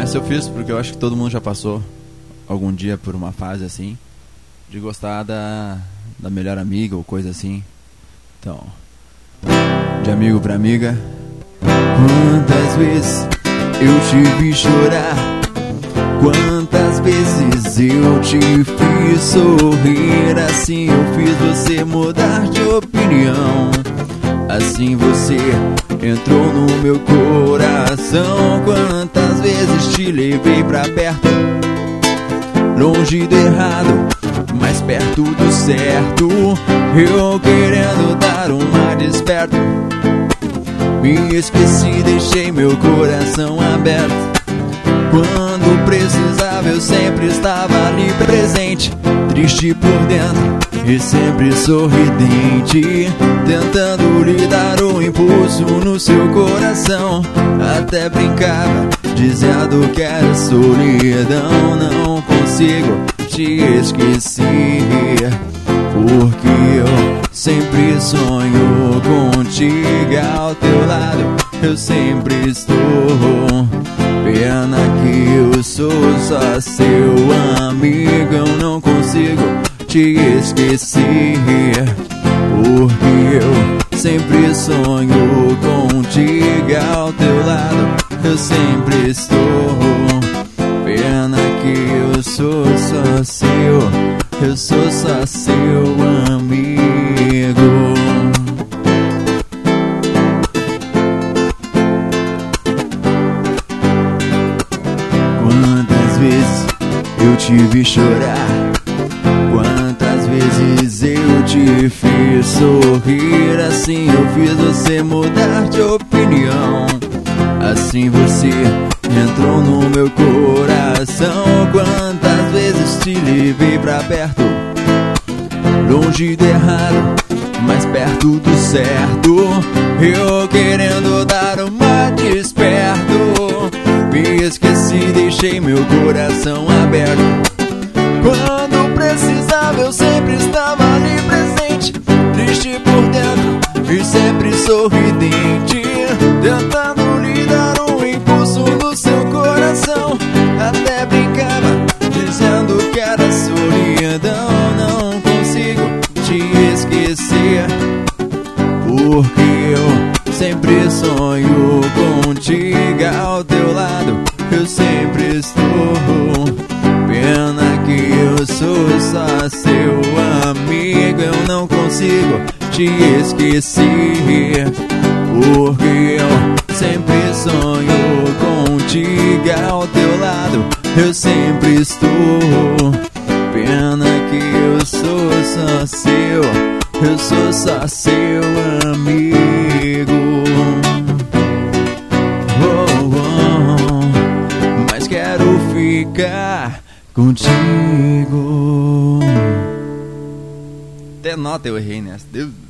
Essa eu fiz porque eu acho que todo mundo já passou algum dia por uma fase assim, de gostar da melhor amiga ou coisa assim. Então, de amigo pra amiga. Quantas vezes eu te vi chorar, quantas vezes eu te fiz sorrir. Assim eu fiz você mudar de opinião, assim você entrou no meu coração. Quantas vezes te levei pra perto, longe do errado, mais perto do certo. Eu querendo dar uma desperto, me esqueci, deixei meu coração aberto. Quando precisava eu sempre estava ali presente, triste por dentro e sempre sorridente, tentando lhe dar um impulso no seu coração. Até brincava, dizendo que era solidão. Não consigo te esquecer, porque eu sempre sonho contigo. Ao teu lado eu sempre estou. Pena que eu sou só seu amigo, eu não consigo te esquecer, porque eu sempre sonho contigo. Ao teu lado eu sempre estou. Pena que eu sou só seu, eu sou só seu amigo. Quantas vezes eu te vi chorar, quantas vezes eu te fiz sorrir. Assim eu fiz você mudar de opinião, assim você entrou no meu coração. Quantas vezes te levei pra perto, longe do errado, mais perto do certo. Eu querendo dar uma desperto, me esqueci, deixei meu coração aberto. Quando precisava eu sempre estava ali presente, triste por dentro e sempre sorridente, tentando lhe dar um impulso no seu coração. Até brincava, dizendo que era solidão. Não consigo te esquecer, porque eu sempre sonho contigo. Ao teu lado eu sempre estou. Pena que eu sou só seu amigo, eu não consigo te esquecer, porque eu sempre sonho contigo. Ao teu lado eu sempre estou. Pena que eu sou só seu, eu sou só seu amigo. Oh, oh, mas quero ficar contigo. Até nota eu errei nessa.